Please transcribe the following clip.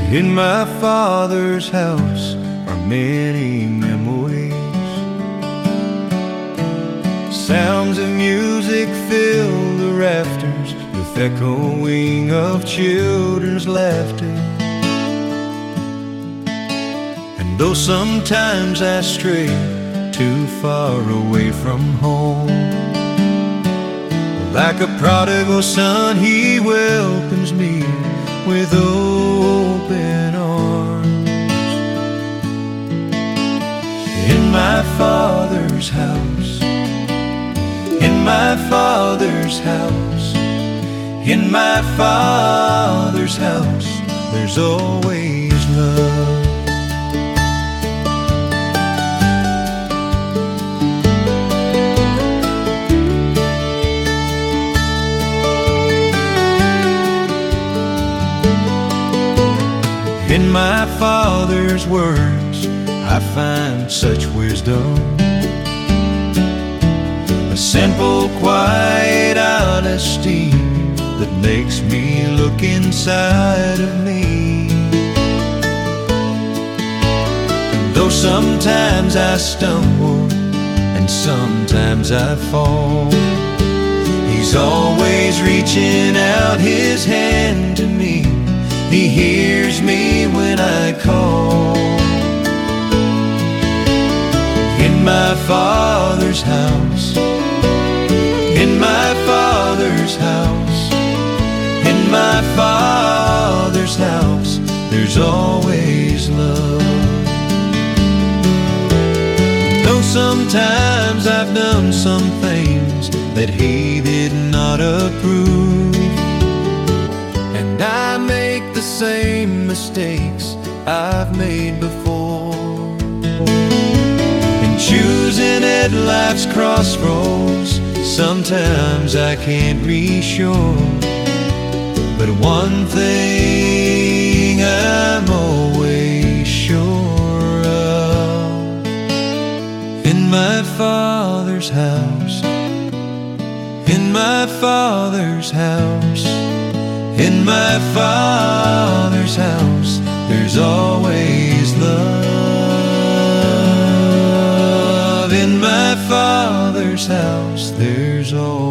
In my Father's house are many memories. Sounds of music fill the rafters with echoing of children's laughter. And though sometimes I stray too far away from home, like a prodigal son, he welcomes me with open arms. In my Father's house, in my Father's house, in my Father's house, there's always love. In my Father's words I find such wisdom, a simple, quiet honesty that makes me look inside of me. And though sometimes I stumble and sometimes I fall, He's always reaching out His hand to me. He hears me when I call. In my Father's house, in my Father's house, in my Father's house, there's always love. Though sometimes I've done some things that He did not approve, and I make the same mistakes I've made before, and choosing at life's crossroads, sometimes I can't be sure. But one thing I'm always sure of: in my Father's house, in my Father's house, in my Father's house, there's always love. In my Father's house, there's always